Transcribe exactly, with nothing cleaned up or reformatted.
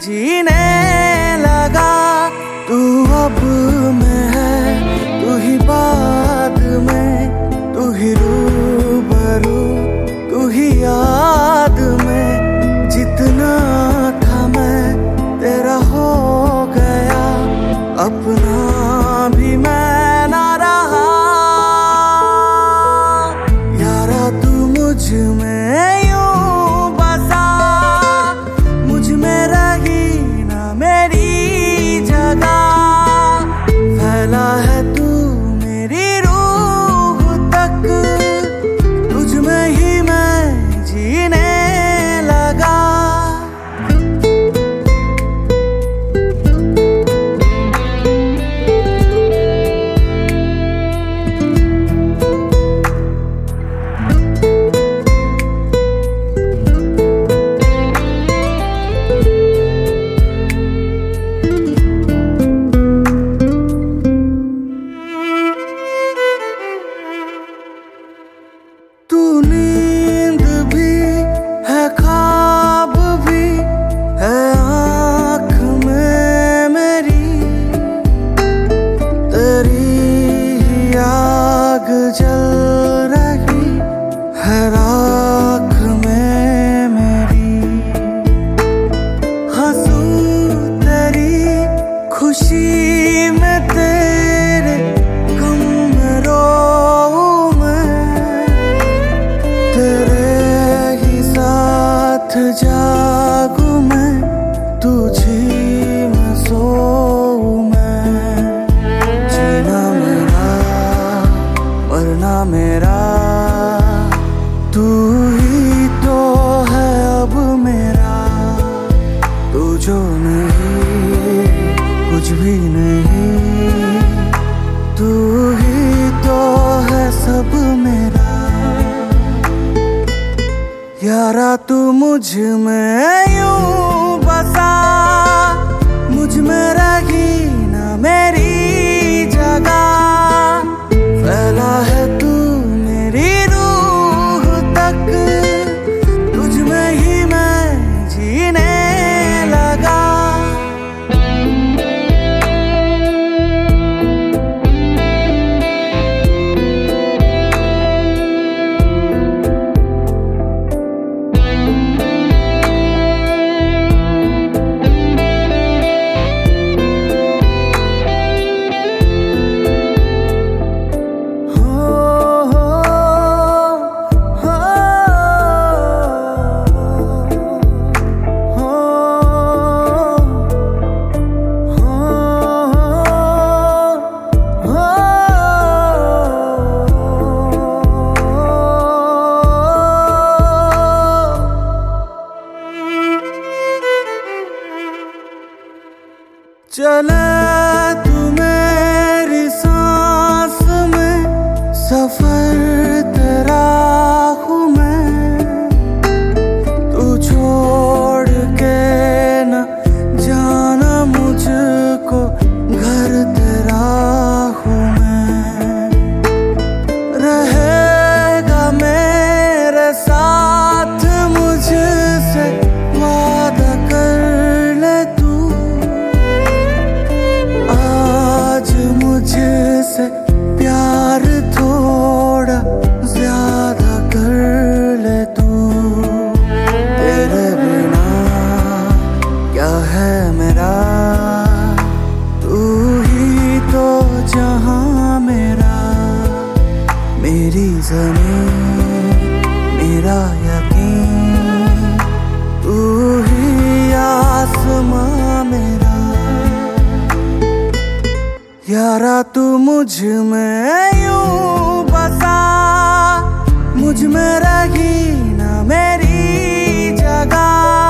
जीने लगा। तू अब में है, तू ही बाद में, तू ही रूबरू, तू ही याद में। जितना था मैं तेरा हो गया, अपना भी मैं ना रहा। यारा तू मुझ में यूं बसा, मुझ में रही ना मेरी जगह। फैला है तू मेरी रूह तक, तुझ में ही मैं जीने लगा। तू नींद भी है, ख्वाब भी है आँख में मेरी। तेरी ही आग जल रही है राख में मेरी। हंसूं तेरी खुशी में, तेरे गम में रोऊं मैं। तेरे ही साथ जागूं मैं, तुझी में सोऊं मैं। जीना मेरा, मरना मेरा, तू ही तो है अब मेरा। तू जो नहीं, कुछ भी नहीं, तू ही तो है सब मेरा। यारा तू मुझ में यूं बसा, मुझ में रही ना मेरी जगह। फैला है तू मेरी रूह तक, तुझ में ही मैं जीने लगा। चले तू मेरी सांस में, सफर तेरा हूँ मैं। तू छोड़ के न जाना मुझको, घर तेरा हूँ मैं। रहेगा मेरे साथ मुझसे वादा कर ले तू। मुझसे प्यार थोड़ा ज्यादा कर ले तू। तेरे बिना क्या है मेरा, तू ही तो जहां मेरा। मेरी ज़मीन, मेरा यकीन, तू ही आसमां मेरा। यारा तू मुझ में यूं बसा, मुझ में रही ना मेरी जगह।